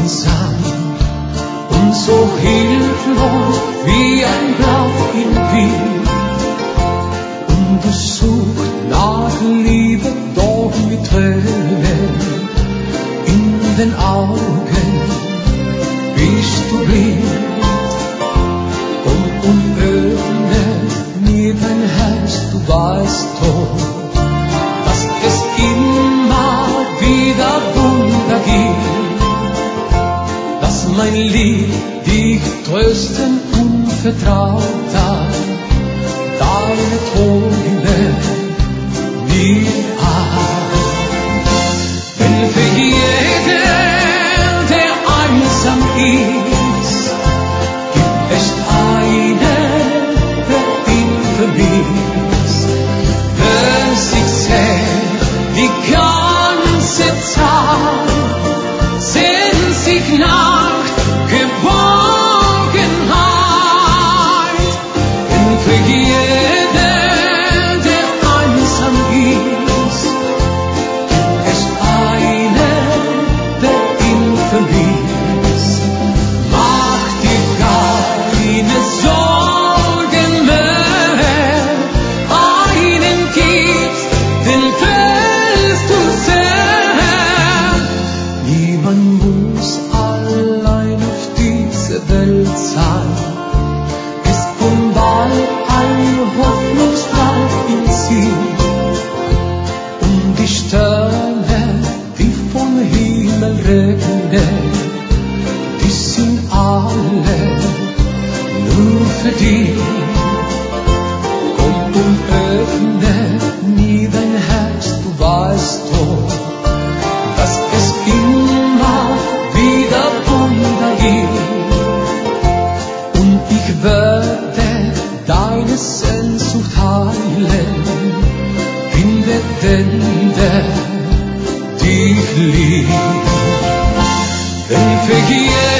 einsam und so hilflos wie ein Blatt im Wind. Und du suchst nach Liebe, doch mit Tränen in den Augen bist du blind. Und öffne mir dein Herz, du weißt doch, dass es immer wieder Wunder gibt, dass mein Lieb dich trösten und vertraut deine Träume nie an. Denn für jeden, der einsam ist, gibt es einen, der ihn vermisst. Wer sich sehnt die ganze Zeit, sehnt sich nach Geborgenheit. Denn für jeden, der einsam ist, gibt es einen, der ihn vermisst. Mach dir keine Sorgen mehr, einen gibt's, den willst du sehen. Niemand muss allein auf dieser Welt sein. Es kommt bald ein Hoffnungsstrahl in sie. Und die Sterne, die vom Himmel regnen, die sind alle nur für dich. Komm und öffne mir dein Herz, du weißt doch, dass es immer wieder Wunder gibt. Und ich werde deine Sehnsucht heilen, finde den, der dich liebt. Denn für jeden